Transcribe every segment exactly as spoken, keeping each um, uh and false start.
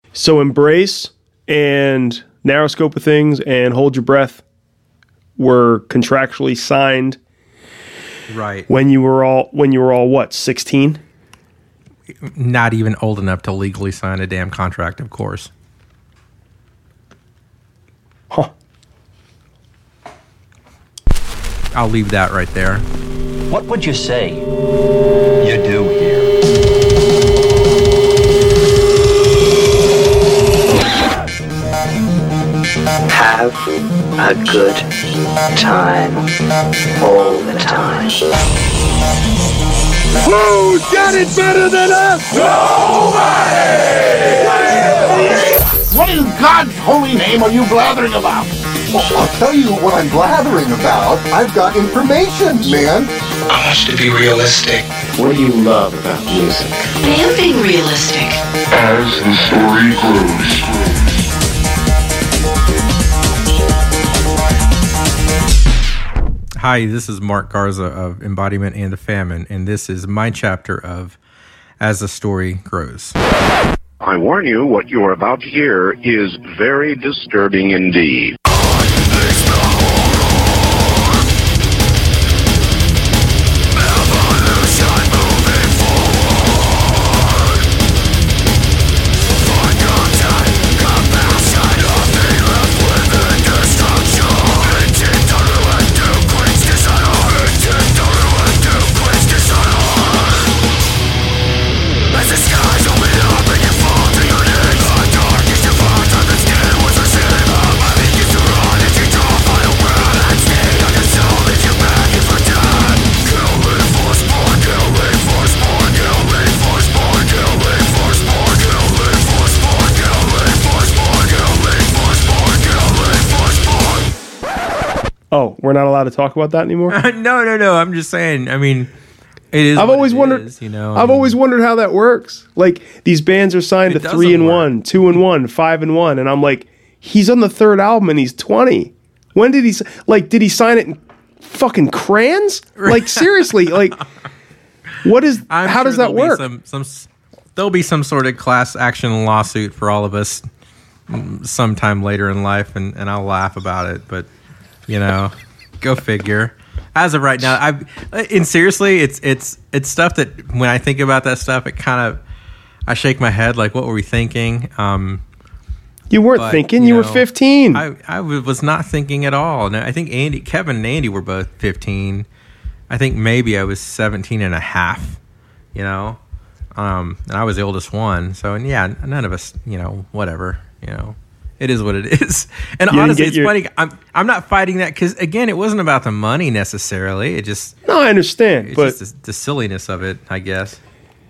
So Embrace and Narrow Scope of Things and Hold Your Breath were contractually signed right when you were all when you were all what, sixteen? Not even old enough to legally sign a damn contract, of course. Huh. I'll leave that right there. What would you say you do here? Have a good time all the time. Who's got it better than us? Nobody! What in God's holy name are you blathering about? Well, I'll tell you what I'm blathering about. I've got information, man. I want you to be realistic. What do you love about music? I am being realistic. As the story grows. Hi, this is Mark Garza of Embodiment and the Famine, and this is my chapter of As the Story Grows. I warn you, what you are about to hear is very disturbing indeed. Oh, we're not allowed to talk about that anymore? no, no, no. I'm just saying. I mean, it is. I've what always it wondered. is, you know. I've I mean, always wondered how that works. Like these bands are signed to It three and doesn't one, two and one, five and one, and I'm like, he's on the third album and he's twenty. When did he s- like? Did he sign it in fucking crayons? Like seriously? Like what is? I'm how sure does that there'll be work? Some, some, s- there'll be some sort of class action lawsuit for all of us mm, sometime later in life, and, and I'll laugh about it. But you know, go figure. As of right now, I and seriously, it's it's it's stuff that when I think about that stuff, it kind of I shake my head like, what were we thinking? Um, you weren't but, thinking. You, you know, were fifteen. I I w- was not thinking at all. And I think Andy, Kevin, and Andy were both fifteen. I think maybe I was seventeen and a half. You know, um, and I was the oldest one. So and yeah, none of us. You know, whatever. You know. It is what it is. And You honestly, didn't it's get your- funny. I'm I'm not fighting that because, again, it wasn't about the money necessarily. It just, no, I understand, it's but just the, the silliness of it, I guess.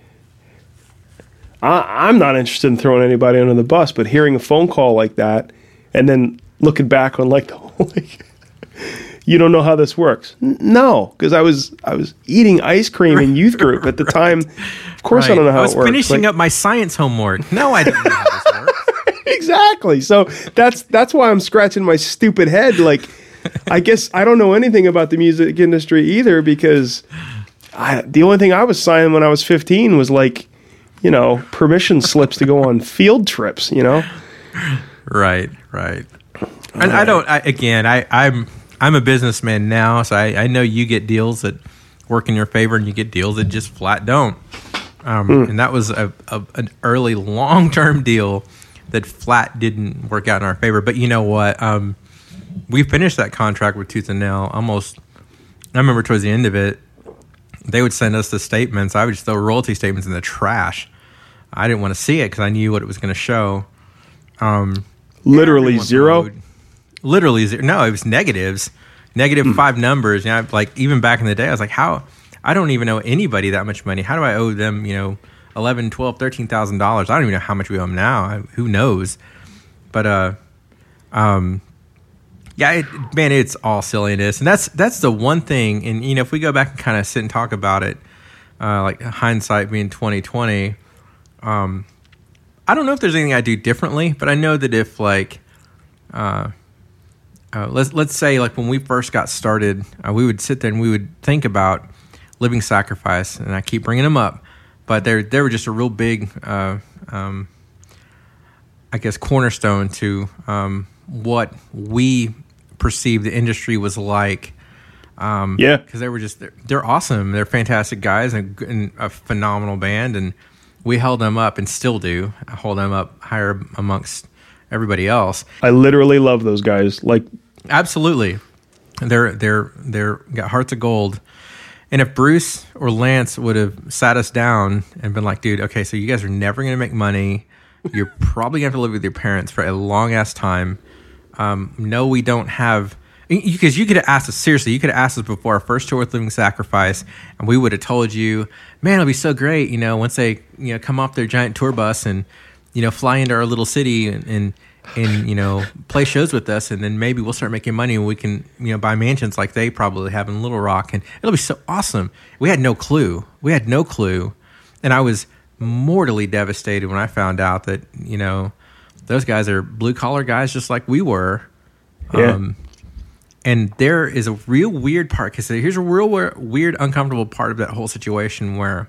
I, I'm not interested in throwing anybody under the bus. But hearing a phone call like that, and then looking back on like the whole, like, you don't know how this works. N- No, because I was I was eating ice cream in youth group at the Right. time. Of course, I don't know how I was it works. finishing Like- up my science homework. No, I didn't know how this works. Exactly. So that's that's why I'm scratching my stupid head. Like, I guess I don't know anything about the music industry either because I, the only thing I was signing when I was fifteen was like, you know, permission slips to go on field trips. You know. Right, right. And I don't. I, again, I, I'm I'm a businessman now, so I, I know you get deals that work in your favor, and you get deals that just flat don't. Um, Mm. And that was a, a an early long term deal that flat didn't work out in our favor. But you know what? Um, we finished that contract with tooth and nail almost. I remember towards the end of it, they would send us the statements. I would just throw royalty statements in the trash. I didn't want to see it because I knew what it was going to show. Um, Literally every once in a zero? while would- Literally zero. No, it was negatives. Negative Hmm. five numbers. You know, like even back in the day, I was like, how? I don't even know anybody that much money. How do I owe them, you know, eleven, twelve, thirteen thousand dollars? I don't even know how much we owe them now. I, who knows? But uh, um, yeah, it, man, it's all silliness, and that's that's the one thing. And you know, if we go back and kind of sit and talk about it, uh, like hindsight being twenty twenty, um, I don't know if there's anything I do differently, but I know that if like, uh, uh, let's let's say like when we first got started, uh, we would sit there and we would think about Living Sacrifice, and I keep bringing them up, but they they were just a real big uh, um, I guess, cornerstone to um, what we perceived the industry was like. Um, yeah, because they were just they're, they're awesome. They're fantastic guys and, and a phenomenal band, and we held them up and still do. I hold them up higher amongst everybody else. I literally love those guys. Like, absolutely, they're they're they're got hearts of gold. And if Bruce or Lance would have sat us down and been like, "Dude, okay, so you guys are never going to make money. You're probably going to have to live with your parents for a long ass time. Um, no, we don't have." Because you could have asked us, seriously, you could have asked us before our first tour with Living Sacrifice, and we would have told you, man, it'll be so great, you know, once they, you know, come off their giant tour bus and, you know, fly into our little city and, and, and, you know, play shows with us, and then maybe we'll start making money and we can, you know, buy mansions like they probably have in Little Rock, and it'll be so awesome. We had no clue. We had no clue. And I was mortally devastated when I found out that, you know, those guys are blue-collar guys just like we were. Yeah. Um, And there is a real weird part, because here's a real weird, uncomfortable part of that whole situation where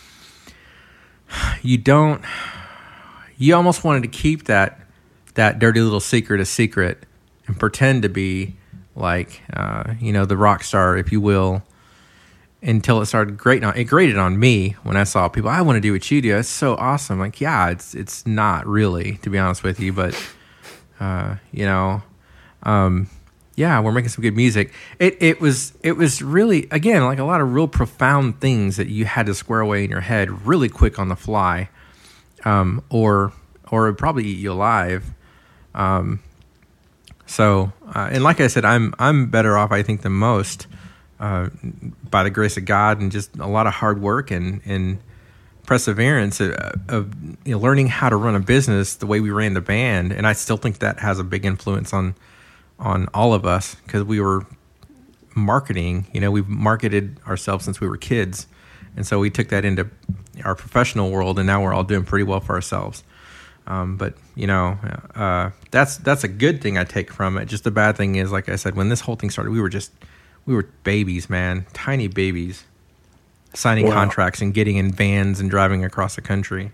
you don't, you almost wanted to keep that that dirty little secret a secret and pretend to be like, uh, you know, the rock star, if you will, until it started grating on, it grated on me when I saw people, I want to do what you do. It's so awesome. Like, yeah, it's it's not really, to be honest with you, but, uh, you know, um, yeah, we're making some good music. It it was it was really, again, like a lot of real profound things that you had to square away in your head really quick on the fly, um, or or it would probably eat you alive. Um, so, uh, and like I said, I'm I'm better off, I think, than most uh, by the grace of God and just a lot of hard work and and perseverance of, of you know, learning how to run a business the way we ran the band. And I still think that has a big influence on. on all of us, because we were marketing, you know, we've marketed ourselves since we were kids. And so we took that into our professional world, and now we're all doing pretty well for ourselves. Um, but, you know, uh, that's that's a good thing I take from it. Just the bad thing is, like I said, when this whole thing started, we were just, we were babies, man, tiny babies, signing wow. contracts and getting in vans and driving across the country.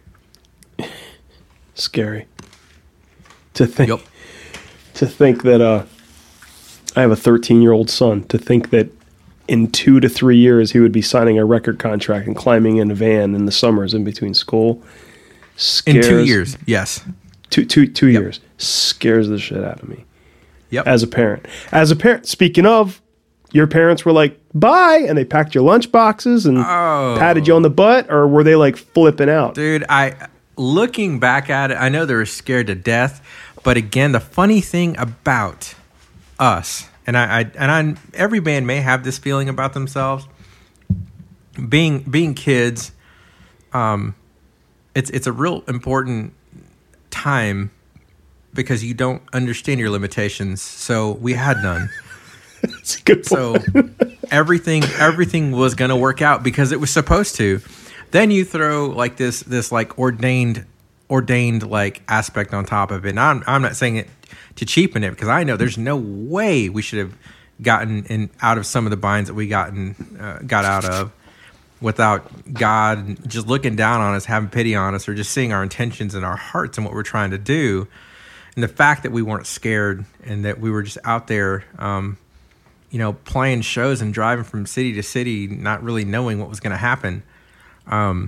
Scary. To think. Yep. To think that uh, I have a thirteen-year-old son, to think that in two to three years he would be signing a record contract and climbing in a van in the summers in between school. Scares, in two years, yes. Two, two, two yep. years. Scares the shit out of me. Yep. As a parent. As a parent, speaking of, your parents were like, bye, and they packed your lunch boxes and oh. patted you on the butt, or were they like flipping out? Dude, I looking back at it, I know they were scared to death. But again, the funny thing about us, and I, I and I, every band may have this feeling about themselves. Being being kids, um, it's it's a real important time because you don't understand your limitations. So we had none. That's a good point. So everything everything was going to work out because it was supposed to. Then you throw like this this like ordained. ordained like aspect on top of it. And I'm I'm not saying it to cheapen it, because I know there's no way we should have gotten in out of some of the binds that we gotten uh, got out of without God just looking down on us, having pity on us, or just seeing our intentions and our hearts and what we're trying to do. And the fact that we weren't scared and that we were just out there, um, you know, playing shows and driving from city to city, not really knowing what was going to happen. Um,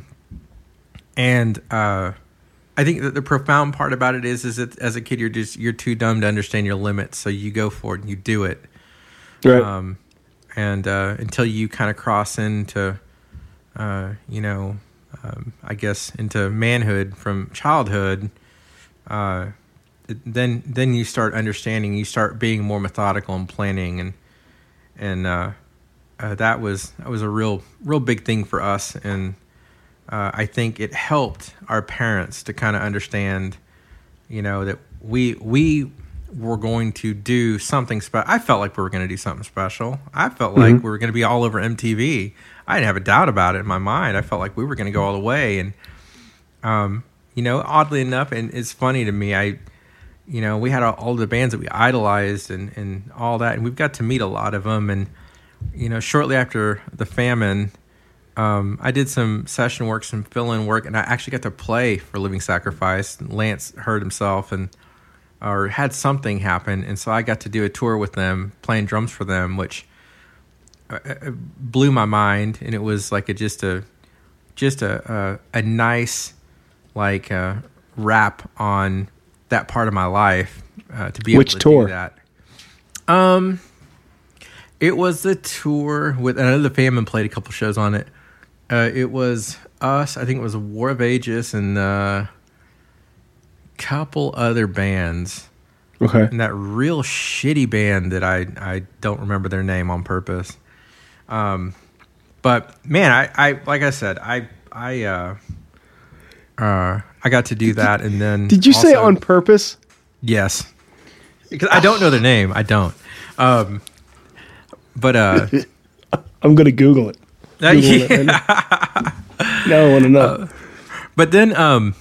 and uh, I think that the profound part about it is, is that as a kid, you're just you're too dumb to understand your limits, so you go for it and you do it. Right. Um, and uh, until you kind of cross into, uh, you know, um, I guess into manhood from childhood, uh, then then you start understanding. You start being more methodical and planning, and and uh, uh, that was that was a real real big thing for us. And Uh, I think it helped our parents to kind of understand, you know, that we we were going to do something special. I felt like we were going to do something special. I felt like Mm-hmm. we were going to be all over M T V. I didn't have a doubt about it in my mind. I felt like we were going to go all the way. And, um, you know, oddly enough, and it's funny to me, I, you know, we had all, all the bands that we idolized and, and all that, and we've got to meet a lot of them. And, you know, shortly after the famine, um, I did some session work, some fill-in work, and I actually got to play for Living Sacrifice. Lance hurt himself and or had something happen, and so I got to do a tour with them, playing drums for them, which uh, blew my mind. And it was like a just a just a a, a nice like uh, wrap on that part of my life uh, to be able Which to tour? do that. Um, it was the tour with another Famine played a couple shows on it. Uh, it was us. I think it was War of Aegis and a uh, couple other bands. Okay. And that real shitty band that I I don't remember their name on purpose. Um, but man, I, I like I said, I I uh, uh, I got to do that, and then Did you say also- on purpose? Yes, because I don't know their name. I don't. Um, but uh, I'm gonna Google it. uh, Google it right yeah. now. Now I want to know. Uh, but then um,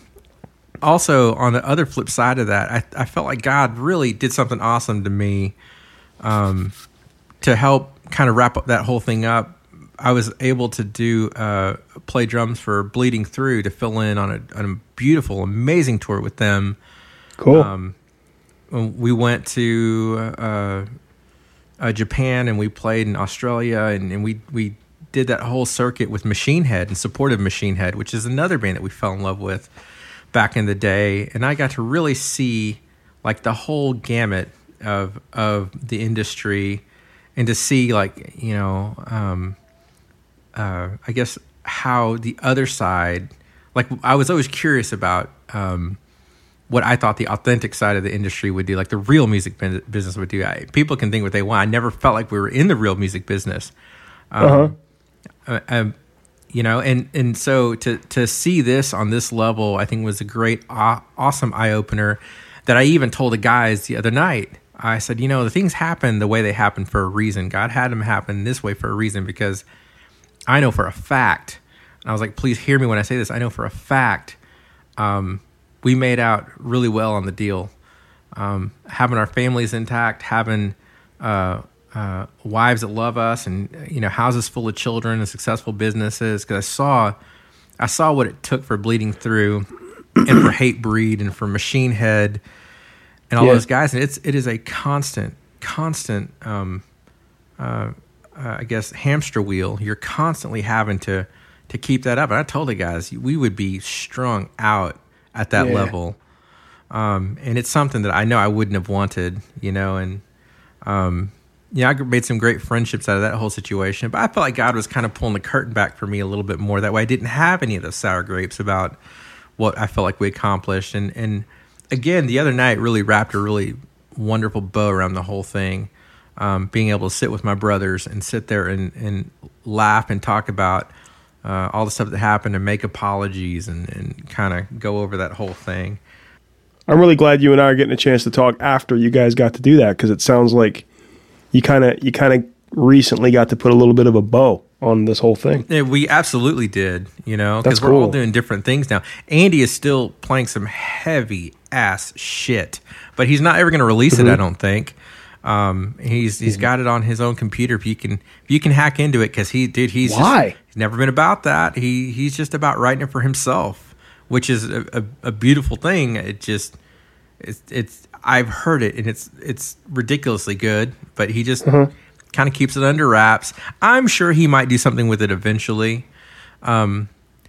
also on the other flip side of that, I, I felt like God really did something awesome to me um, to help kind of wrap up that whole thing up. I was able to do uh, play drums for Bleeding Through to fill in on a, on a beautiful, amazing tour with them. Cool. Um, we went to uh, uh, Japan and we played in Australia, and, and we we did that whole circuit with Machine Head and supported Machine Head, which is another band that we fell in love with back in the day. And I got to really see like the whole gamut of of the industry, and to see like you know um, uh, I guess how the other side. Like I was always curious about. Um, what I thought the authentic side of the industry would do, like the real music bin- business would do. I, people can think what they want. I never felt like we were in the real music business. Um, uh-huh. uh, um, you know, and, and so to, to see this on this level, I think was a great, aw- awesome eye-opener that I even told the guys the other night. I said, you know, the things happen the way they happen for a reason. God had them happen this way for a reason, because I know for a fact, and I was like, please hear me when I say this, I know for a fact, um, we made out really well on the deal. Um, having our families intact, having uh, uh, wives that love us, and you know houses full of children and successful businesses. Because I saw, I saw what it took for Bleeding Through, and for Hatebreed, and for Machine Head, and all Yeah. those guys. And it's it is a constant, constant, um, uh, uh, I guess, hamster wheel. You're constantly having to to keep that up. And I told the guys we would be strung out at that Yeah. level. Um, and it's something that I know I wouldn't have wanted, you know, and, um, yeah, I made some great friendships out of that whole situation, but I felt like God was kind of pulling the curtain back for me a little bit more. That way I didn't have any of those sour grapes about what I felt like we accomplished. And, and again, the other night really wrapped a really wonderful bow around the whole thing. Um, being able to sit with my brothers and sit there and, and laugh and talk about Uh, all the stuff that happened, and make apologies, and, and kind of go over that whole thing. I'm really glad you and I are getting a chance to talk after you guys got to do that, because it sounds like you kind of you kind of recently got to put a little bit of a bow on this whole thing. Yeah, we absolutely did, you know, because That's we're all cool. doing different things now. Andy is still playing some heavy ass shit, but he's not ever going to release Mm-hmm. it, I don't think. Um, he's he's got it on his own computer. If you can if you can hack into it, because he dude he's Why? Just, he's never been about that. He he's just about writing it for himself, which is a, a, a beautiful thing. It just it's it's I've heard it, and it's it's ridiculously good. But he just Uh-huh. kind of keeps it under wraps. I'm sure he might do something with it eventually, um,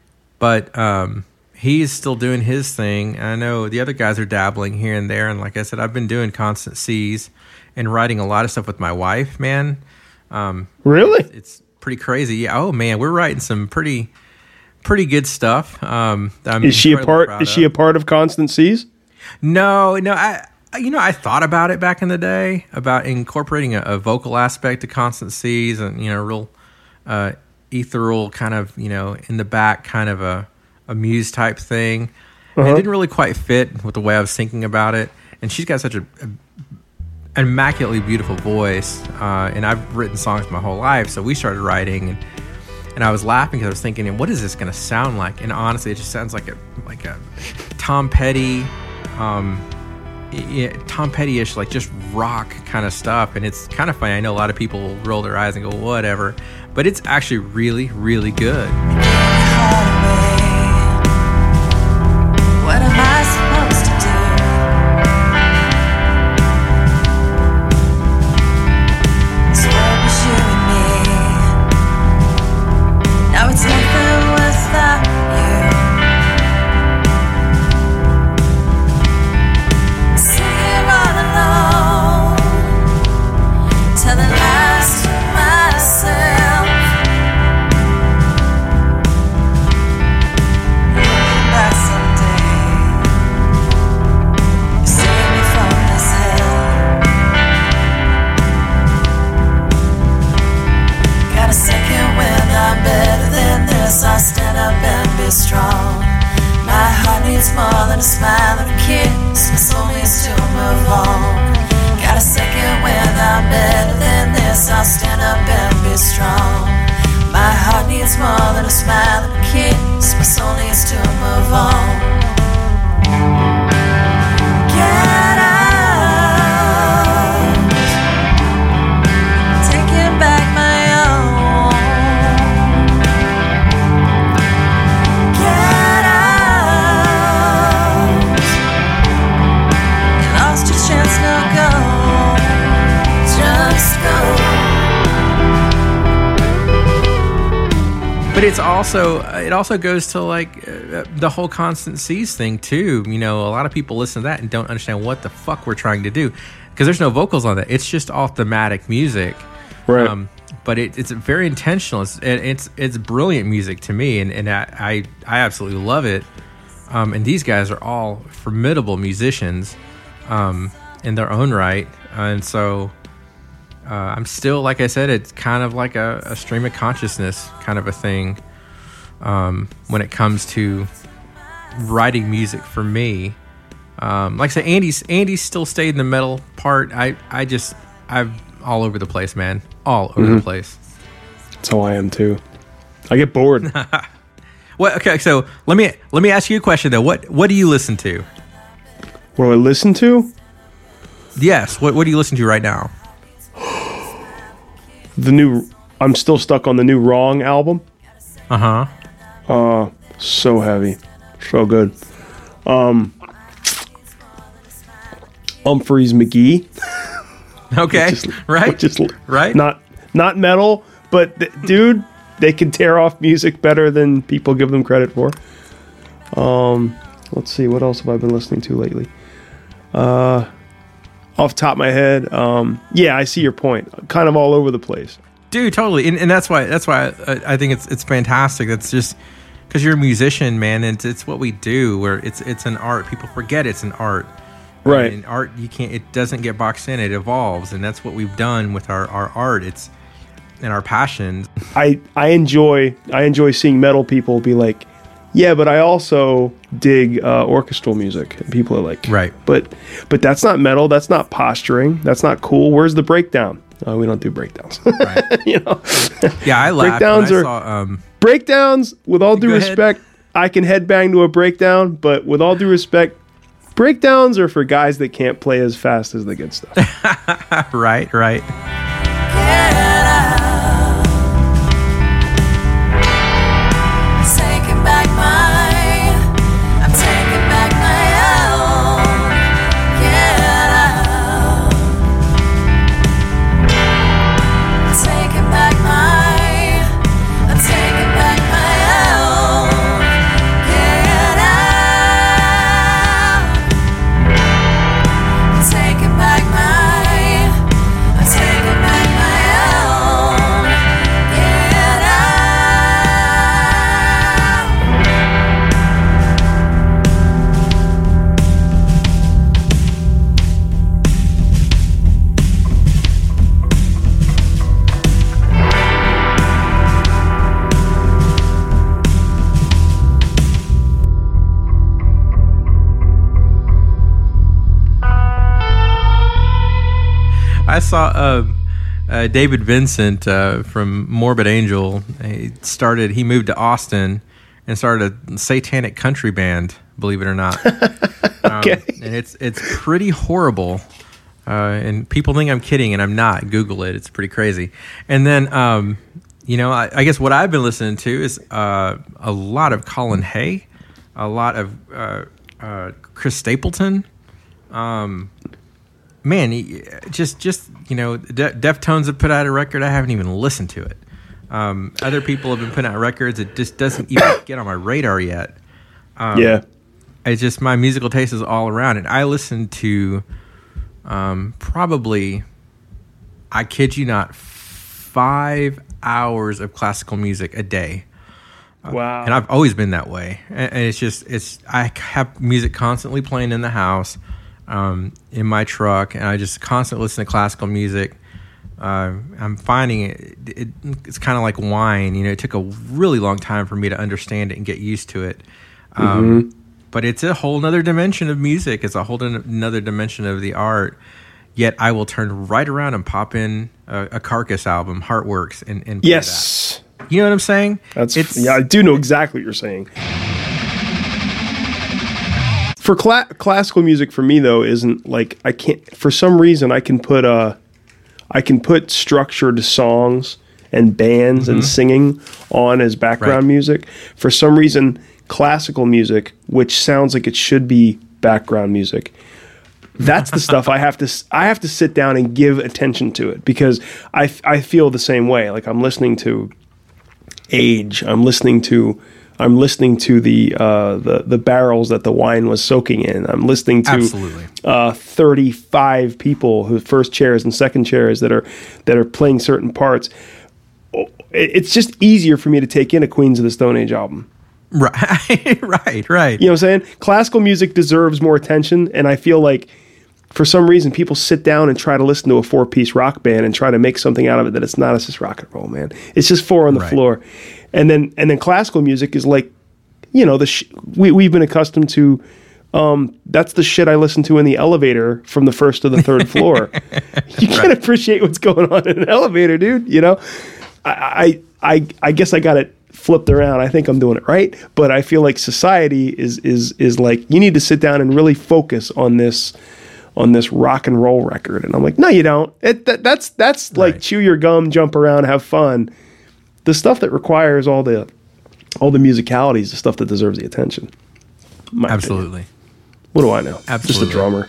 but um, he's still doing his thing. I know the other guys are dabbling here and there, and like I said, I've been doing Constant Seas and writing a lot of stuff with my wife, man. Um, Really? it's pretty crazy. Yeah. Oh man, we're writing some pretty, pretty good stuff. Um, I'm Is she a incredibly part? proud Is she a of. part of Constant Seas? No, no. I, you know, I thought about it back in the day about incorporating a, a vocal aspect to Constant Seas, and you know, real uh, ethereal kind of, you know, in the back kind of a, a muse type thing. Uh-huh. It didn't really quite fit with the way I was thinking about it. And she's got such a, a an immaculately beautiful voice, uh, and I've written songs my whole life, so we started writing, and and I was laughing because I was thinking, what is this going to sound like? And honestly, it just sounds like a like a Tom Petty, um, yeah, Tom Petty-ish, like just rock kind of stuff. And it's kind of funny. I know a lot of people will roll their eyes and go, whatever. But it's actually really, really good. What am I supposed to do? So it was you and me. Now it's nothing without you. Singing all alone, telling lies to myself. Looking back someday, you save me from this hell. Got a second when I'm better than this. I'll stand up and be strong. My heart needs more than a smile and a kiss. My soul needs to move on. Got a second when I'm better than this. I'll stand up and be strong. My heart needs more than a smile and a kiss. My soul needs to move on. Get out, taking back my own. Get out, you lost your chance, now go, just go. But it's also it also goes to like uh, the whole Constant C's thing too. You know, a lot of people listen to that and don't understand what the fuck we're trying to do because there's no vocals on that. It's just all thematic music, Right. Um, but it, it's very intentional. It's it, it's it's brilliant music to me, and and I I, I absolutely love it. Um, and these guys are all formidable musicians, um, in their own right, and so. Uh, I'm still, like I said, it's kind of like a, a stream of consciousness kind of a thing um, when it comes to writing music for me. Um, like I said, Andy's Andy's still stayed in the metal part. I, I just, I'm all over the place, man. All over Mm-hmm. the place. That's how I am too. I get bored. Well, okay, so let me let me ask you a question though. What what do you listen to? What do I listen to? Yes. What what do you listen to right now? The new. I'm still stuck on the new Wrong album. Uh huh. Uh, so heavy, so good. Um, Humphreys McGee. Okay. Which is- right. which is right. Not not metal, but th- dude, they can tear off music better than people give them credit for. Um, let's see, what else have I been listening to lately? Uh, off the top of my head, um, yeah, I see your point. Kind of all over the place. Dude, totally, and, and that's why that's why I, I think it's it's fantastic. That's just because you're a musician, man, and it's, it's what we do. Where it's it's an art. People forget it's an art, Right? And art, you can't. It doesn't get boxed in. It evolves, and that's what we've done with our, our art. It's and our passions. I I enjoy I enjoy seeing metal people be like, yeah, but I also dig uh, orchestral music. And people are like, right, but but that's not metal. That's not posturing. That's not cool. Where's the breakdown? Oh, we don't do breakdowns. Right. You know. Yeah, I laughed. Breakdowns when I are saw, um, breakdowns. With all due Go ahead. respect, I can headbang to a breakdown, but with all due respect, breakdowns are for guys that can't play as fast as the good stuff. right, right. Taking back my, I'm taking back my own. Get out. Taking back my, I'm taking back my own. Get out. Taking back my, I'm taking back my own. Get out. I saw uh, uh, David Vincent uh, from Morbid Angel. He started. He moved to Austin and started a satanic country band believe it or not. Okay. Um, and it's it's pretty horrible. Uh, and people think I'm kidding, and I'm not. Google it. It's pretty crazy. And then, um, you know, I, I guess what I've been listening to is uh, a lot of Colin Hay, a lot of uh, uh, Chris Stapleton. Um, man, he, just, just you know, De- Deftones have put out a record. I haven't even listened to it. Um, other people have been putting out records. It just doesn't even get on my radar yet. Um, yeah. It's just my musical taste is all around it. I listen to um, probably, I kid you not, five hours of classical music a day. Wow. Uh, and I've always been that way. And, and it's just, it's I have music constantly playing in the house, um, in my truck, and I just constantly listen to classical music. Uh, I'm finding it, it it's kind of like wine. You know, it took a really long time for me to understand it and get used to it. Um, mm-hmm. But it's a whole nother dimension of music. It's a whole another dimension of the art. Yet I will turn right around and pop in a, a Carcass album, Heartworks, and, and play yes, that. You know what I'm saying? That's it's, yeah, I do know exactly what you're saying. For cla- classical music, for me though, isn't like I can't. For some reason, I can put uh, I can put structured songs and bands mm-hmm. and singing on as background right. music. For some reason, classical music, which sounds like it should be background music, that's the stuff I have to I have to sit down and give attention to it, because I, I feel the same way. Like I'm listening to age. I'm listening to I'm listening to the uh, the the barrels that the wine was soaking in. I'm listening to Absolutely. Uh, thirty-five people, who first chairs and second chairs that are that are playing certain parts. It's just easier for me to take in a Queens of the Stone Age album. Right, right, right. You know what I'm saying? Classical music deserves more attention, and I feel like for some reason people sit down and try to listen to a four-piece rock band and try to make something out of it that it's not. It's just rock and roll, man. It's just four on the right. floor. And then and then classical music is like, you know, the sh- we we've been accustomed to. Um, that's the shit I listen to in the elevator from the first to the third floor. You can't right. appreciate what's going on in an elevator, dude. You know, I I I, I guess I got it flipped around. I think I'm doing it right, but I feel like society is is is like, you need to sit down and really focus on this on this rock and roll record. And I'm like, no, you don't. It, that, that's that's like right. chew chew your gum, jump around, have fun. The stuff that requires all the all the musicality is the stuff that deserves the attention. My Absolutely. Opinion. What do I know? Absolutely. Just a drummer.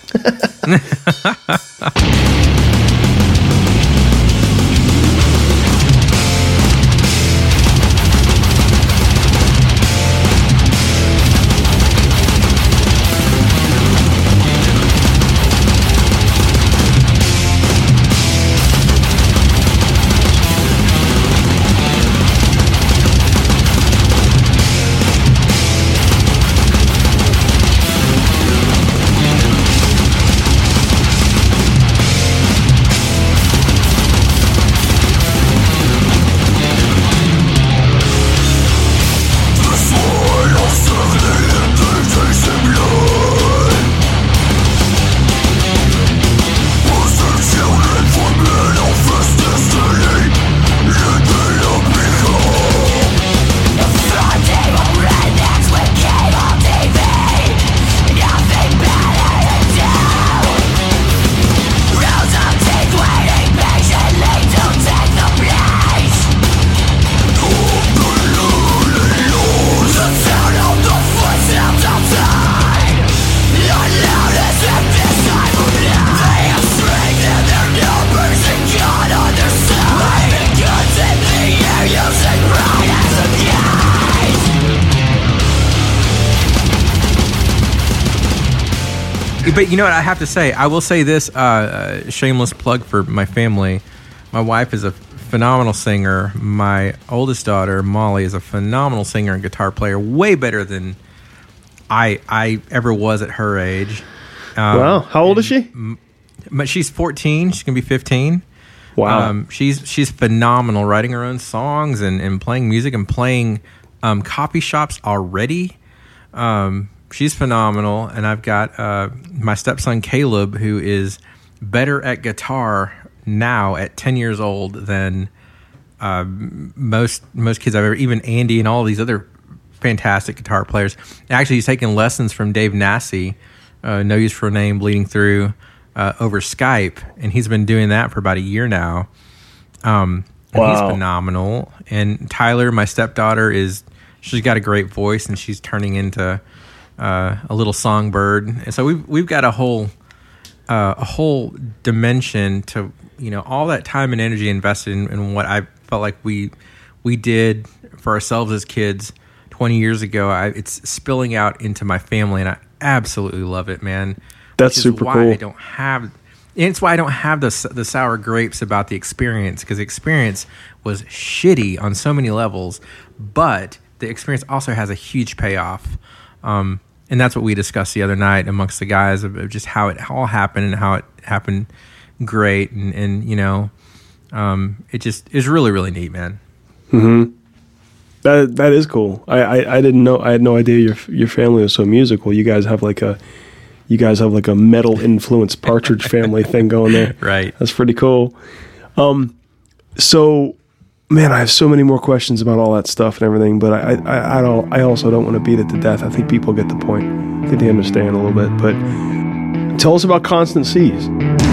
But you know what I have to say? I will say this, uh, uh, shameless plug for my family. My wife is a phenomenal singer. My oldest daughter, Molly, is a phenomenal singer and guitar player, way better than I I ever was at her age. Um, wow. How old is she? But she's fourteen. She's going to be fifteen. Wow. Um, she's she's phenomenal, writing her own songs and, and playing music and playing um, copy shops already. Um She's phenomenal, and I've got uh, my stepson Caleb, who is better at guitar now at ten years old than uh, most most kids I've ever. Even Andy and all these other fantastic guitar players. Actually, he's taken lessons from Dave Nassy, uh, No Use for a Name, Bleeding Through, uh, over Skype, and he's been doing that for about a year now. Um, and wow. He's phenomenal. And Tyler, my stepdaughter, is she's got a great voice, and she's turning into uh, a little songbird. And so we've we've got a whole uh, a whole dimension to, you know, all that time and energy invested in, in what I felt like we we did for ourselves as kids twenty years ago. I, it's spilling out into my family, and I absolutely love it, man. That's Which is super why cool. I don't have, and it's why I don't have the the sour grapes about the experience, because the experience was shitty on so many levels, but the experience also has a huge payoff. Um, and that's what we discussed the other night amongst the guys of, of just how it all happened and how it happened great. And, and you know, um, it just is really, really neat, man. Mm-hmm. That that is cool. I, I, I didn't know. I had no idea your your family was so musical. You guys have like a, you guys have like a metal influenced Partridge Family thing going there. Right. That's pretty cool. Um, so, man, I have so many more questions about all that stuff and everything, but I I, I don't. I also don't want to beat it to death. I think people get the point. I think they understand a little bit. But tell us about Constant Seas.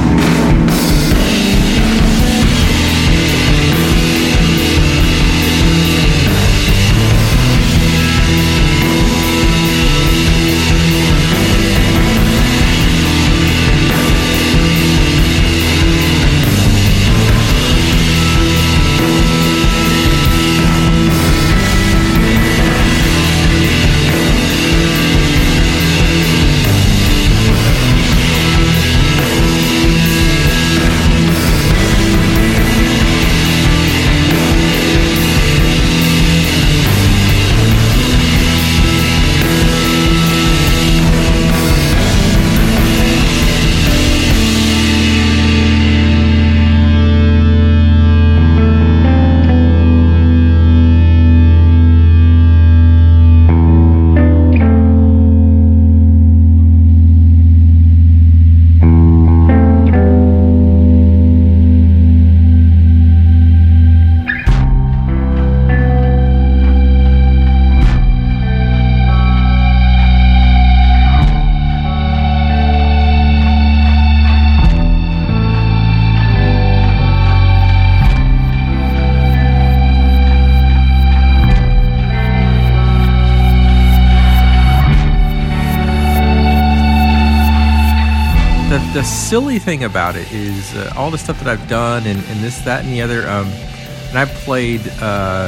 The silly thing about it is uh, all the stuff that I've done and, and this, that, and the other. Um, and I played, uh,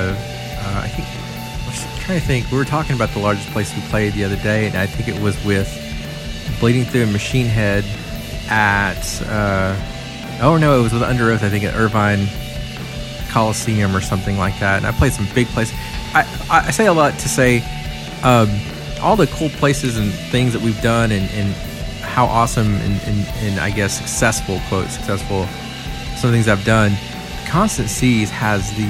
uh, I think, I was trying to think, we were talking about the largest place we played the other day, and I think it was with Bleeding Through and Machine Head at, uh, oh no, it was with Under Oath, I think, at Irvine Coliseum or something like that. And I played some big places. I, I say a lot to say um, all the cool places and things that we've done and, and how awesome and, and, and I guess successful, quote, successful, some things I've done. Constant Seas has the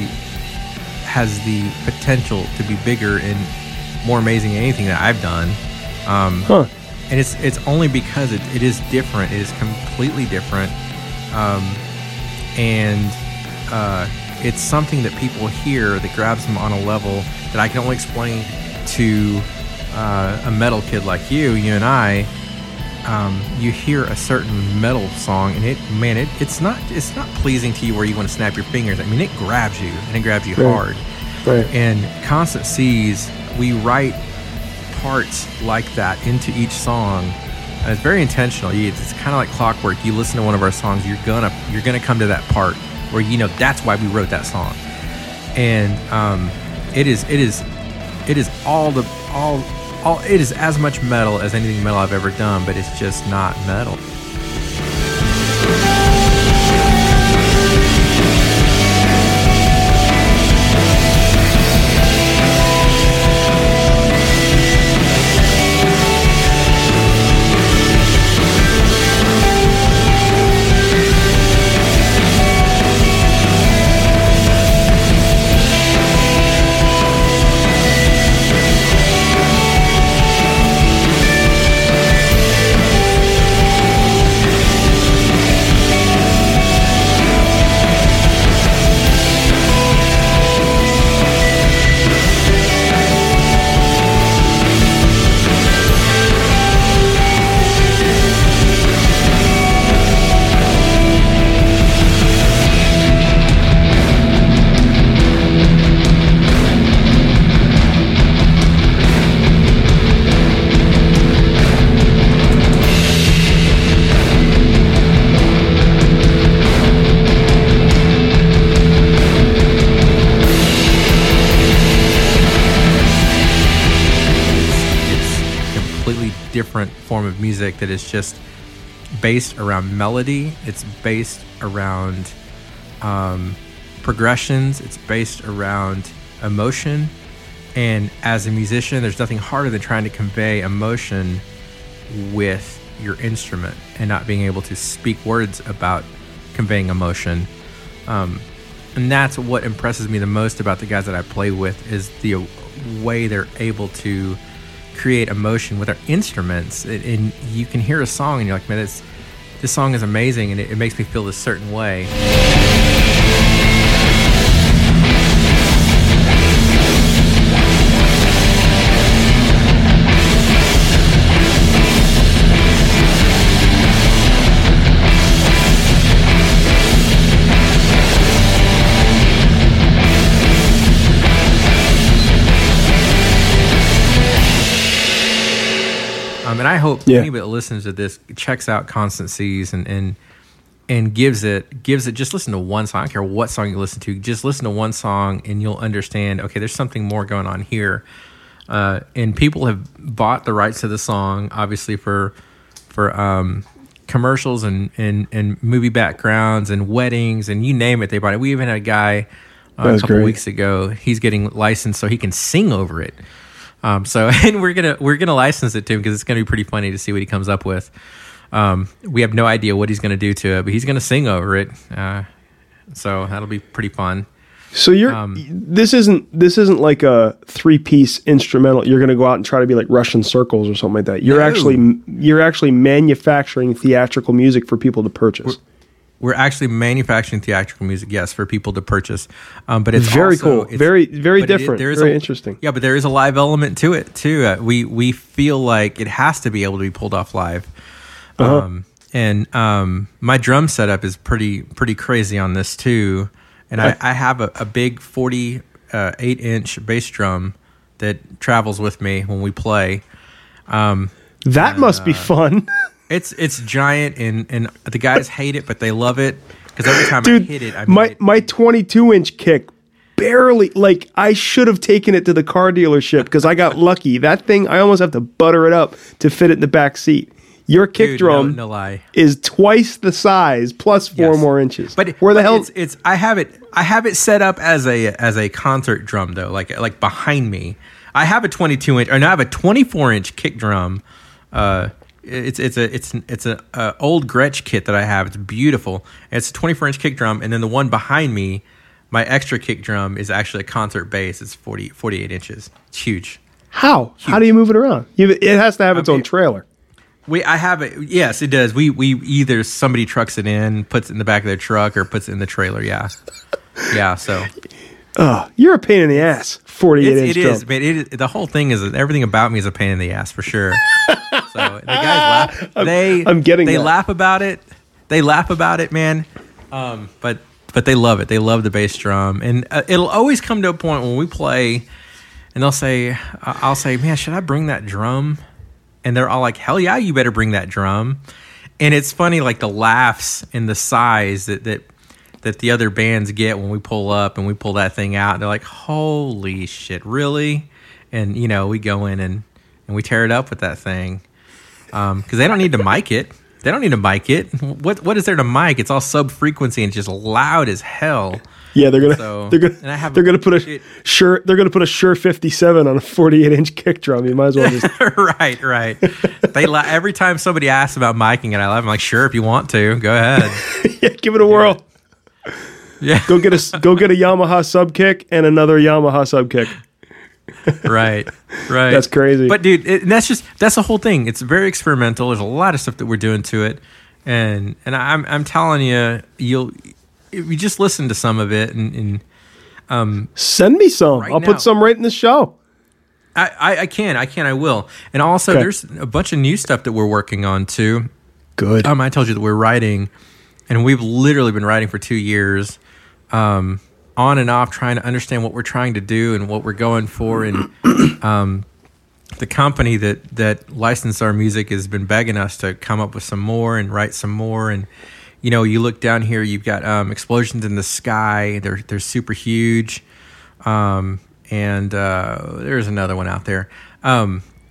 has the potential to be bigger and more amazing than anything that I've done. Um, huh. And it's it's only because it, it is different. It is completely different. Um, and uh, it's something that people hear that grabs them on a level that I can only explain to uh, a metal kid like you, you and I. Um, you hear a certain metal song, and it, man, it, it's not it's not pleasing to you where you want to snap your fingers. I mean, it grabs you, and it grabs you right. hard. Right. And Constant Seas, we write parts like that into each song. And it's very intentional. It's, it's kind of like clockwork. You listen to one of our songs, you're gonna you're gonna come to that part where you know that's why we wrote that song. And um, it is it is it is all the all. All, it is as much metal as anything metal I've ever done, but it's just not metal. different form of music that is just based around melody. It's based around um, progressions. It's based around emotion. And as a musician, there's nothing harder than trying to convey emotion with your instrument and not being able to speak words about conveying emotion. Um, and that's what impresses me the most about the guys that I play with, is the way they're able to create emotion with their instruments. And, and you can hear a song and you're like, man, this, this song is amazing, and it, it makes me feel this certain way. Um, and I hope yeah. anybody that listens to this checks out Constant Seas and, and and gives it gives it just listen to one song. I don't care what song you listen to, just listen to one song and you'll understand, okay, there's something more going on here. Uh, and people have bought the rights to the song, obviously, for for um, commercials and, and, and movie backgrounds and weddings and you name it, they bought it. We even had a guy uh, a couple great. weeks ago, he's getting licensed so he can sing over it. Um, so, and we're gonna we're gonna license it to him because it's gonna be pretty funny to see what he comes up with. Um, we have no idea what he's gonna do to it, but he's gonna sing over it. Uh, so that'll be pretty fun. So you're um, this isn't this isn't like a three piece instrumental. You're gonna go out and try to be like Russian Circles or something like that. You're no. actually you're actually manufacturing theatrical music for people to purchase. We're, We're actually manufacturing theatrical music, yes, for people to purchase. Um, but it's very also, cool, it's, very very different, it, there is very a, interesting. Yeah, but there is a live element to it too. Uh, we we feel like it has to be able to be pulled off live. Uh-huh. Um, and um, my drum setup is pretty pretty crazy on this too. And I, I have a, a big forty-eight inch bass drum that travels with me when we play. Um, that and, must be uh, fun. It's it's giant, and, and the guys hate it, but they love it because every time Dude, I hit it, I my it, my twenty-two inch kick barely, like I should have taken it to the car dealership because I got lucky. That thing, I almost have to butter it up to fit it in the back seat. Your kick Dude, drum no, no lie. is twice the size plus four yes. more inches. But where the but hell? It's, it's I have it I have it set up as a as a concert drum though, like like behind me. I have a twenty-two inch, or no, I have a twenty-four inch kick drum. Uh, It's it's a it's it's a, a old Gretsch kit that I have. It's beautiful. It's a twenty-four inch kick drum, and then the one behind me, my extra kick drum, is actually a concert bass. It's forty, forty-eight inches. It's huge. How? Huge. How do you move it around? You, it has to have its I mean, own trailer. We I have it. Yes, it does. We we either somebody trucks it in, puts it in the back of their truck, or puts it in the trailer. Yeah, yeah. So. Oh, you're a pain in the ass. forty-eight inch It drum. is, man. It is, the whole thing is everything about me is a pain in the ass for sure. So the guys laugh. They I'm, I'm getting they that. laugh about it. They laugh about it, man. Um, but but they love it. They love the bass drum, and uh, it'll always come to a point when we play, and they'll say, uh, "I'll say, man, should I bring that drum?" And they're all like, "Hell yeah, you better bring that drum." And it's funny, like the laughs and the sighs that that. that the other bands get when we pull up and we pull that thing out. They're like, holy shit, really? And, you know, we go in and, and we tear it up with that thing. Um, because they don't need to mic it. They don't need to mic it. What What is there to mic? It's all sub-frequency and it's just loud as hell. Yeah, they're gonna so, they're gonna and I have they're gonna put a it, sure they're gonna put a Shure fifty-seven on a forty-eight inch kick drum. You might as well just right, right. They la- every time somebody asks about miking it, I laugh. I'm like, sure, if you want to, go ahead. Yeah, give it a whirl. Yeah, go get a go get a Yamaha sub kick and another Yamaha sub kick. Right, right. That's crazy. But dude, it, that's just that's the whole thing. It's very experimental. There's a lot of stuff that we're doing to it, and and I'm I'm telling you, you'll if you just listen to some of it and, and um send me some. Right I'll now. put some right in the show. I, I I can I can I will. And also, okay. There's a bunch of new stuff that we're working on too. Good. Um, I told you that we're writing, and we've literally been writing for two years. Um, on and off, trying to understand what we're trying to do and what we're going for, and um, the company that that licensed our music has been begging us to come up with some more and write some more. And you know, you look down here, you've got um, Explosions in the Sky. They're they're super huge, um, and uh, there's another one out there. Um,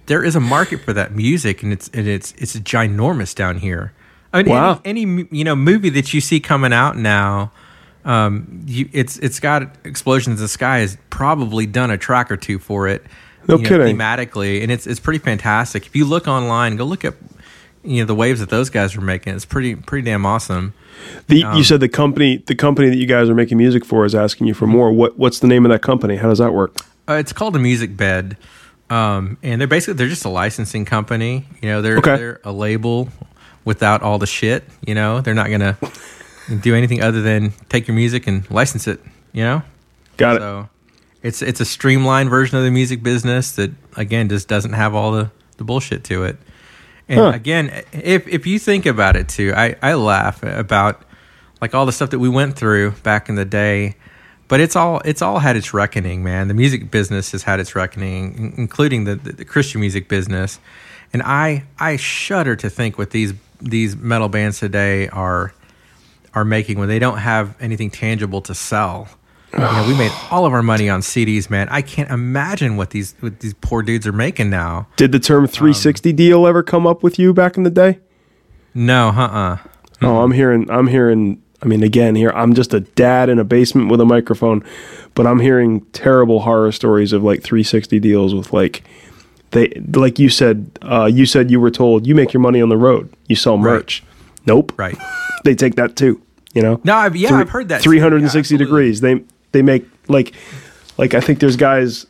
there is a market for that music, and it's and it's it's ginormous down here. I mean, wow. any, any you know movie that you see coming out now, um, you, it's it's got Explosions in the Sky has probably done a track or two for it. No you know, kidding. thematically, and it's it's pretty fantastic. If you look online, go look at you know the waves that those guys were making. It's pretty pretty damn awesome. The, Um, you said the company the company that you guys are making music for is asking you for more. What what's the name of that company? How does that work? Uh, it's called a Music Bed, um, and they're basically they're just a licensing company. You know, they're Okay. they're a label without all the shit. You know, they're not gonna do anything other than take your music and license it. You know, Got it. so it's it's a streamlined version of the music business that again just doesn't have all the, the bullshit to it. And Huh. again, if if you think about it too, I, I laugh about like all the stuff that we went through back in the day. But it's all it's all had its reckoning, man. The music business has had its reckoning, in- including the, the, the Christian music business. And I I shudder to think what these these metal bands today are are making when they don't have anything tangible to sell. You know, we made all of our money on C Ds, man. I can't imagine what these what these poor dudes are making now. Did the term three sixty Um, deal ever come up with you back in the day? No, uh-uh. Oh, I'm hearing I'm hearing I mean again here I'm just a dad in a basement with a microphone, but I'm hearing terrible horror stories of like three sixty deals with like they like you said uh, you said you were told you make your money on the road. You sell merch. Right. Nope. Right. They take that too, you know? No, I've, yeah, Three- I've heard that. too. three hundred sixty Yeah, absolutely. degrees. They they make like like I think there's guys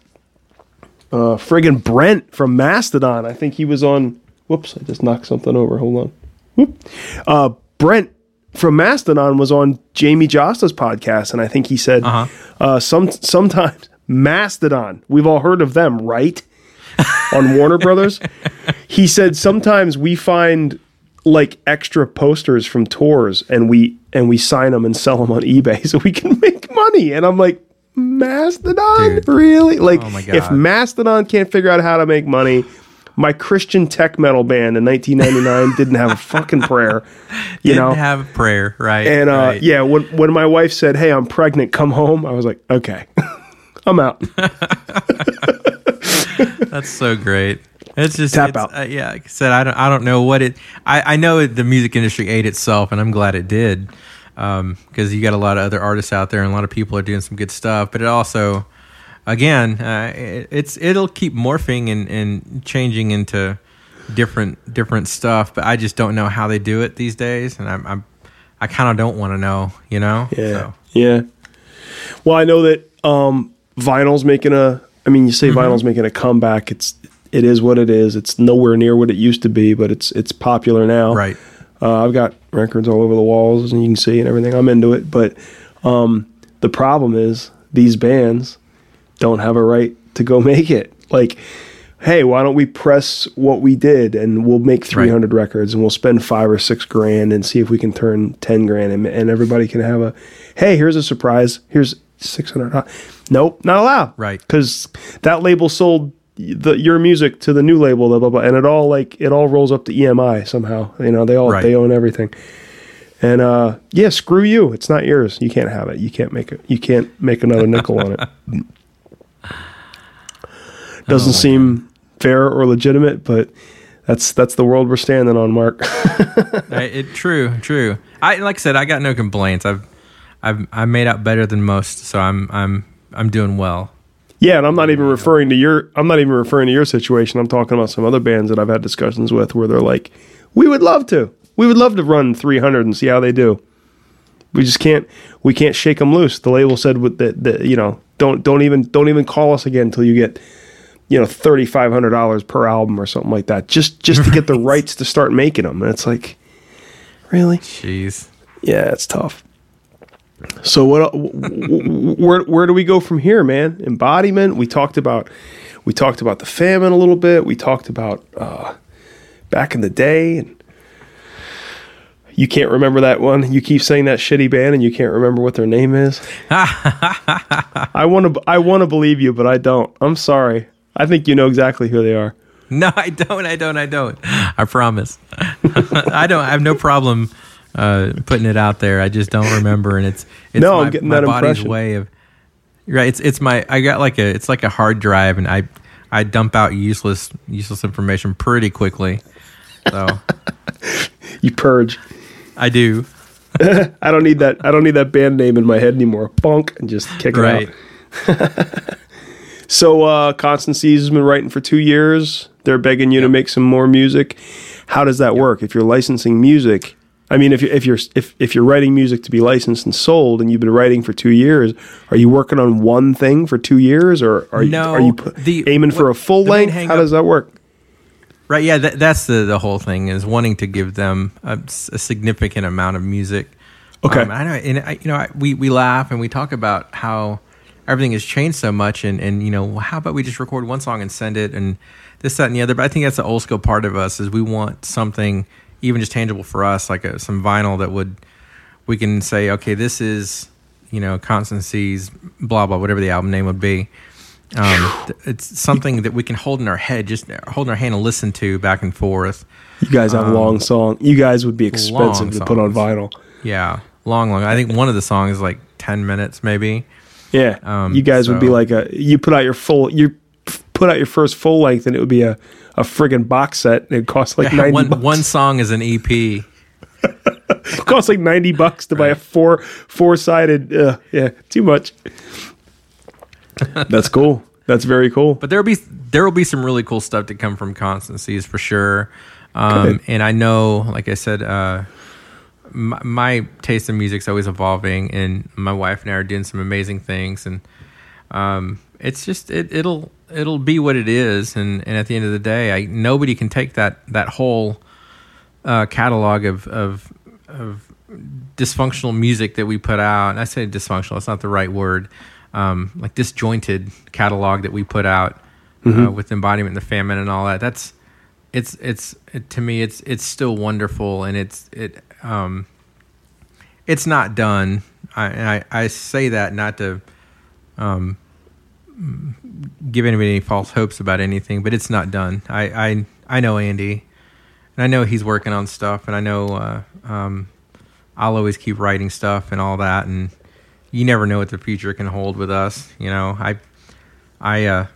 uh friggin' Brent from Mastodon. I think he was on whoops, I just knocked something over. Hold on. Whoop. Uh Brent from Mastodon was on Jamie Josta's podcast, and I think he said Uh-huh. uh some sometimes Mastodon. We've all heard of them, right? On Warner Brothers. He said sometimes we find like extra posters from tours and we and we sign them and sell them on eBay so we can make money. And I'm like, Mastodon? Dude. Really? Like, Oh my God. if Mastodon can't figure out how to make money, my Christian tech metal band in nineteen ninety-nine didn't have a fucking prayer. You Didn't know? have prayer, right? And uh, right. yeah, when when my wife said, "Hey, I'm pregnant, come home," I was like, "Okay, I'm out." That's so great. It's just Tap it's, out. Uh, yeah, like I said, I don't, I don't know what it. I, I know the music industry ate itself, and I'm glad it did, because you got a lot of other artists out there, and a lot of people are doing some good stuff. But it also, again, uh, it, it's it'll keep morphing and, and changing into different different stuff. But I just don't know how they do it these days, and I'm, I'm I kind of don't want to know, you know. Yeah, So. yeah. Well, I know that um, vinyl's making a. I mean, you say Mm-hmm. vinyl's making a comeback. It's it is what it is. It's nowhere near what it used to be, but it's it's popular now. Right. Uh, I've got records all over the walls, and you can see and everything. I'm into it, but um, the problem is these bands don't have a right to go make it. Like, hey, why don't we press what we did, and we'll make three hundred Right. records, and we'll spend five or six grand, and see if we can turn ten grand, and, and everybody can have a, hey, here's a surprise. Here's six hundred. Nope, not allowed. Right. Because that label sold the your music to the new label, blah, blah, blah, and it all like it all rolls up to E M I somehow. You know, they all Right. they own everything. And uh, yeah, screw you. It's not yours. You can't have it. You can't make it. You can't make another nickel on it. Doesn't Oh, my seem fair or legitimate, but that's that's the world we're standing on, Mark. I, it true, true. I like I said, I got no complaints. I've, I've, I made out better than most, so I'm, I'm, I'm doing well. Yeah, and I'm not even referring to your I'm not even referring to your situation. I'm talking about some other bands that I've had discussions with where they're like, we would love to. We would love to run three hundred and see how they do. We just can't we can't shake them loose. The label said with that that you know, don't don't even don't even call us again until you get you know thirty-five hundred dollars per album or something like that. Just just to get the rights to start making them. And it's like, really? Jeez. Yeah, it's tough. So what? Where where do we go from here, man? Embodiment. We talked about we talked about the famine a little bit. We talked about uh, back in the day, and you can't remember that one. You keep saying that shitty band, and you can't remember what their name is. I want to I want to believe you, but I don't. I'm sorry. I think you know exactly who they are. No, I don't. I don't. I don't. I promise. I don't. I have no problem uh, putting it out there. I just don't remember, and it's it's No, my, I'm getting my that body's impression. way of right. It's it's my I got like a it's like a hard drive, and I I dump out useless useless information pretty quickly. So you purge. I do. I don't need that. I don't need that band name in my head anymore. Bonk, and just kick right. it out. So, uh, Constancies has been writing for two years. They're begging you yep. to make some more music. How does that yep. work? If you're licensing music, I mean, if you if you're if if you're writing music to be licensed and sold, and you've been writing for two years, are you working on one thing for two years, or are no, you, are you the, aiming for what, a full length? How does that work? Right, yeah, that, that's the, the whole thing, is wanting to give them a, a significant amount of music. Okay, um, I know, and I, you know, I, we we laugh and we talk about how everything has changed so much, and, and you know, how about we just record one song and send it, and this, that, and the other. But I think that's the old school part of us, is we want something even just tangible for us, like a, some vinyl that would we can say, okay, this is, you know, Constancies, blah blah, whatever the album name would be. Um, it's something that we can hold in our head, just hold in our hand and listen to back and forth. You guys have um, long song. You guys would be expensive to put on vinyl. Yeah, long, long. I think one of the songs is like ten minutes, maybe. Yeah, um, you guys so. would be like a. You put out your full. You put out your first full length, and it would be a, a friggin' box set. And it costs like yeah, ninety. One, bucks. one song is an E P. It costs like ninety bucks to right. buy a four four sided. Uh, yeah, too much. That's cool. That's very cool. But there'll be there will be some really cool stuff to come from Constancies for sure. Um, and I know, like I said, uh, my, my taste in music's always evolving, and my wife and I are doing some amazing things. And um, it's just it, it'll it'll be what it is. And, and at the end of the day, I nobody can take that that whole uh, catalog of of of dysfunctional music that we put out. And I say dysfunctional; it's not the right word. Um, like disjointed catalog that we put out mm-hmm. uh, with Embodiment and the Famine and all that. That's it's it's it, to me it's it's still wonderful, and it's it um, it's not done. I, and I I say that not to um, give anybody any false hopes about anything, but it's not done. I I, I know Andy, and I know he's working on stuff, and I know uh, um, I'll always keep writing stuff and all that, and you never know what the future can hold with us. You know, I I uh,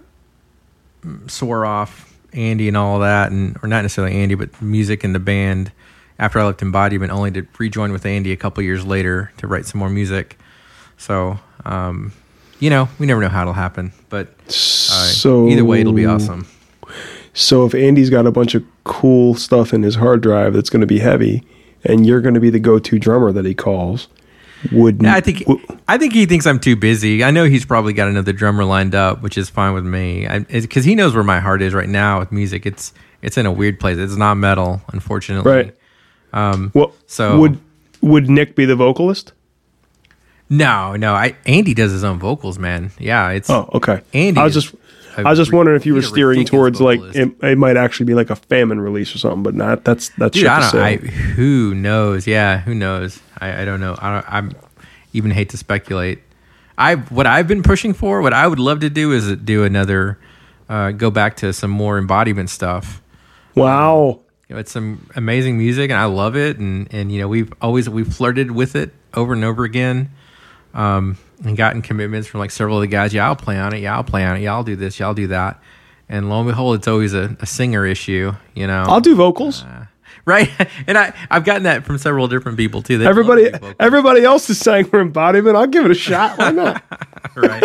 swore off Andy and all that, and or not necessarily Andy, but music and the band after I left Embodiment, only to rejoin with Andy a couple years later to write some more music. So, um, you know, we never know how it'll happen, but uh, so, either way, it'll be awesome. So if Andy's got a bunch of cool stuff in his hard drive that's going to be heavy, and you're going to be the go-to drummer that he calls, Would yeah, I think w- I think he thinks I'm too busy. I know he's probably got another drummer lined up, which is fine with me, because he knows where my heart is right now with music. It's it's in a weird place. It's not metal, unfortunately. Right. Um, well, so would would Nick be the vocalist? No, no. I Andy does his own vocals, man. Yeah, it's oh okay. Andy. I was just I was just wondering if you were steering towards vocalist. like it, it might actually be like a Famine release or something, but not. That's that's Dude, I don't, I, who knows? Yeah, who knows? I, I don't know. I don't, I'm even hate to speculate. I what I've been pushing for, what I would love to do is do another, uh, go back to some more Embodiment stuff. Wow, um, you know, it's some amazing music, and I love it. And and you know, we've always we've flirted with it over and over again. Um, and gotten commitments from like several of the guys. Yeah, I'll play on it. Yeah, I'll play on it. Yeah, I'll do this. Yeah, I'll do that. And lo and behold, it's always a, a singer issue. You know, I'll do vocals. Uh, right, and I I've gotten that from several different people too. They everybody everybody else is saying for Embodiment. I'll give it a shot. Why not? Right.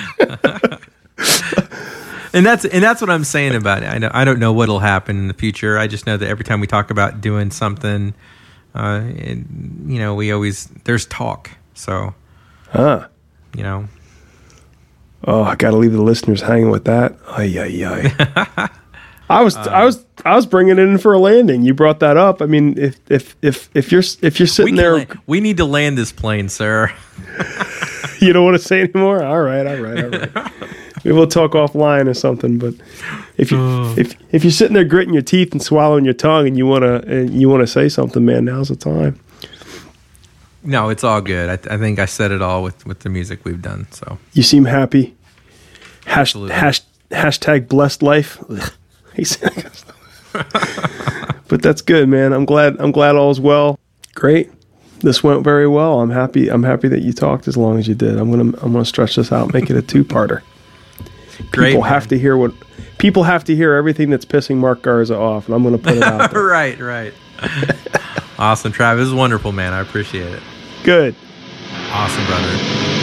And that's and that's what I'm saying about it. I know I don't know what'll happen in the future. I just know that every time we talk about doing something, uh, it, you know, we always there's talk. So. Huh. You know. Oh, I got to leave the listeners hanging with that. Ay, ay, ay. I was, uh, I was, I was bringing it in for a landing. You brought that up. I mean, if, if, if, if you're, if you're sitting there, land, we need to land this plane, sir. You don't want to say anymore. All right, all right, all right. Maybe we'll talk offline or something. But if you, uh, if, if you're sitting there gritting your teeth and swallowing your tongue, and you wanna, and you wanna say something, man, now's the time. No, it's all good. I, th- I think I said it all with, with the music we've done. So you seem happy. Hash, hash, hashtag blessed life. But that's good, man. I'm glad. I'm glad all's well. Great. This went very well. I'm happy. I'm happy that you talked as long as you did. I'm gonna I'm gonna stretch this out, make it a two-parter. Great, people man. have to hear what people have to hear everything that's pissing Mark Garza off, and I'm going to put it out there. Right, right. Awesome, Trav. This is wonderful, man. I appreciate it. Good. Awesome, brother.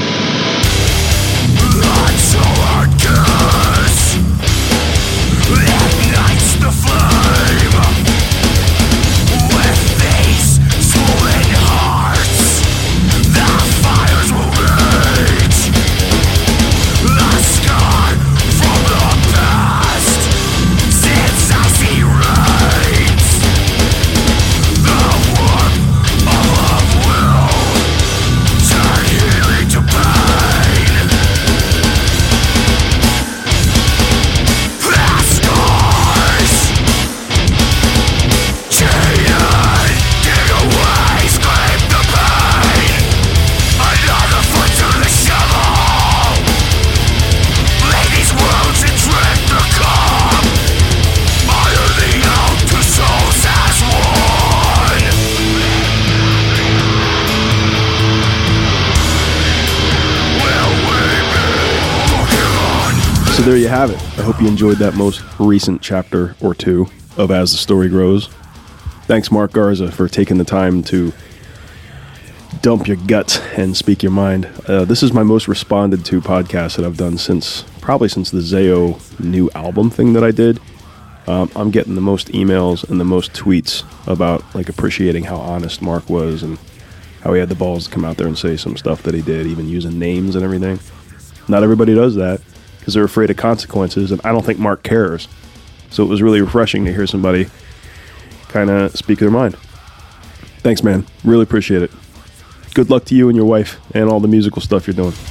So there you have it. I hope you enjoyed that most recent chapter or two of As the Story Grows. Thanks, Mark Garza, for taking the time to dump your guts and speak your mind. Uh, this is my most responded to podcast that I've done since, probably since the Zayo new album thing that I did. Um, I'm getting the most emails and the most tweets about like appreciating how honest Mark was and how he had the balls to come out there and say some stuff that he did, even using names and everything. Not everybody does that because they're afraid of consequences, and I don't think Mark cares. So it was really refreshing to hear somebody kind of speak their mind. Thanks, man. Really appreciate it. Good luck to you and your wife and all the musical stuff you're doing.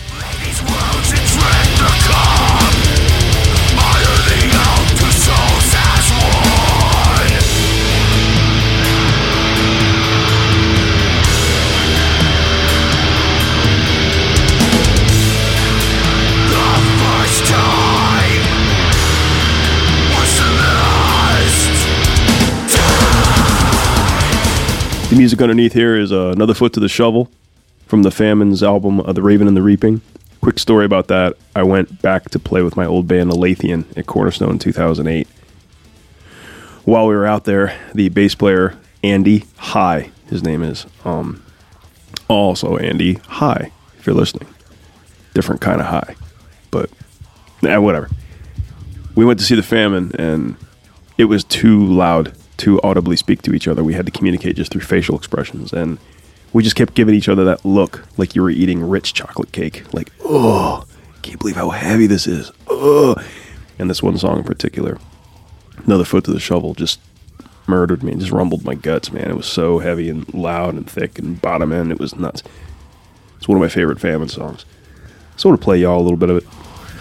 The music underneath here is uh, Another Foot to the Shovel from the Famines album, uh, The Raven and the Reaping. Quick story about that. I went back to play with my old band, Alathian, at Cornerstone in two thousand eight. While we were out there, the bass player, Andy High, his name is, um, also Andy High, if you're listening. Different kind of high, but eh, whatever. We went to see the Famine, and it was too loud to audibly speak to each other. We had to communicate just through facial expressions, and we just kept giving each other that look like you were eating rich chocolate cake. Like, oh, can't believe how heavy this is. Oh. And this one song in particular, Another Foot to the Shovel, just murdered me, just rumbled my guts, man. It was so heavy and loud and thick and bottom end. It was nuts. It's one of my favorite Famine songs. So I want to play y'all a little bit of it.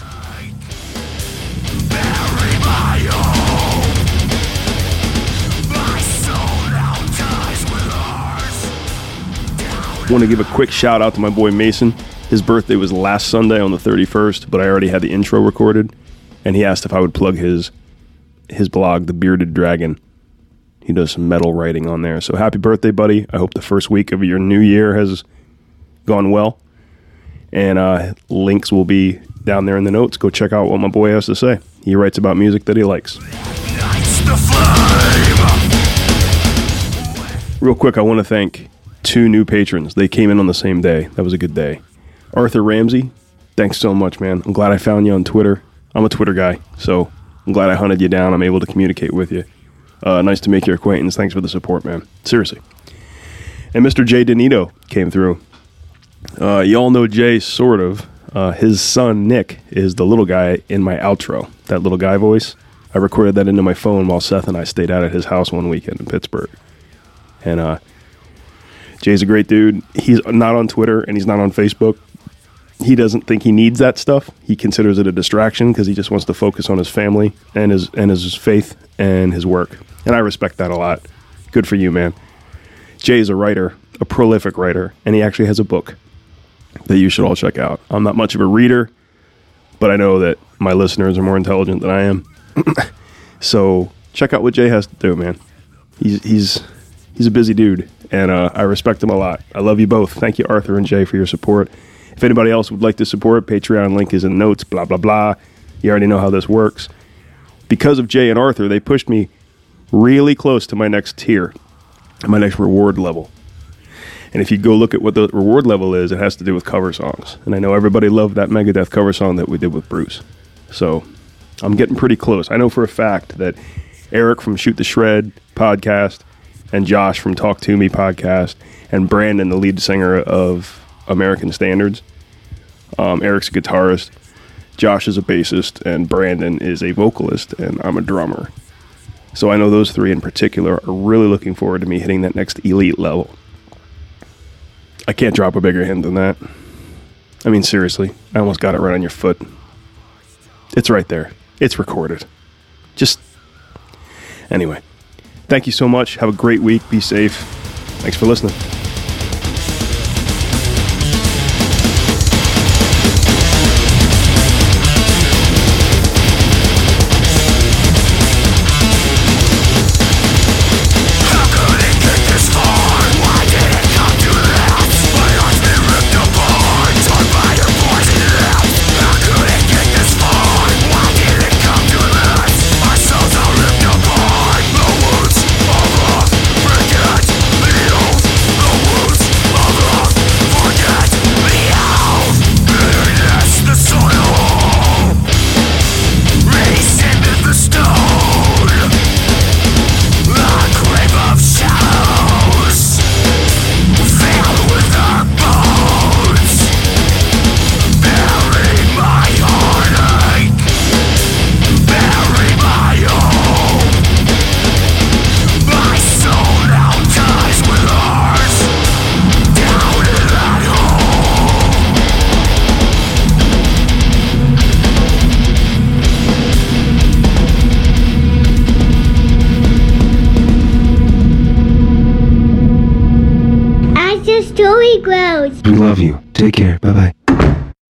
I want to give a quick shout out to my boy Mason. His birthday was last Sunday on the thirty-first, but I already had the intro recorded, and he asked if I would plug his his blog, The Bearded Dragon. He does some metal writing on there. So happy birthday, buddy. I hope the first week of your new year has gone well. And uh, links will be down there in the notes. Go check out what my boy has to say. He writes about music that he likes. Real quick, I want to thank two new patrons. They came in on the same day. That was a good day. Arthur Ramsey, thanks so much, man. I'm glad I found you on Twitter. I'm a Twitter guy, so I'm glad I hunted you down. I'm able to communicate with you. Uh, nice to make your acquaintance. Thanks for the support, man. Seriously. And Mister Jay Donito came through. Uh, you all know Jay, sort of. Uh, his son, Nick, is the little guy in my outro. That little guy voice. I recorded that into my phone while Seth and I stayed out at his house one weekend in Pittsburgh. And, uh, Jay's a great dude. He's not on Twitter and he's not on Facebook. He doesn't think he needs that stuff. He considers it a distraction because he just wants to focus on his family and his and his faith and his work. And I respect that a lot. Good for you, man. Jay is a writer, a prolific writer, and he actually has a book that you should all check out. I'm not much of a reader, but I know that my listeners are more intelligent than I am. So check out what Jay has to do, man. He's he's he's a busy dude. And uh, I respect him a lot. I love you both. Thank you, Arthur and Jay, for your support. If anybody else would like to support, Patreon link is in notes, blah, blah, blah. You already know how this works. Because of Jay and Arthur, they pushed me really close to my next tier, my next reward level. And if you go look at what the reward level is, it has to do with cover songs. And I know everybody loved that Megadeth cover song that we did with Bruce. So I'm getting pretty close. I know for a fact that Eric from Shoot the Shred podcast and Josh from Talk To Me podcast and Brandon, the lead singer of American Standards. Um, Eric's a guitarist, Josh is a bassist, and Brandon is a vocalist, and I'm a drummer. So I know those three in particular are really looking forward to me hitting that next elite level. I can't drop a bigger hint than that. I mean, seriously, I almost got it right on your foot. It's right there. It's recorded. Just... Anyway, thank you so much. Have a great week. Be safe. Thanks for listening. We love you. Take care. Bye-bye.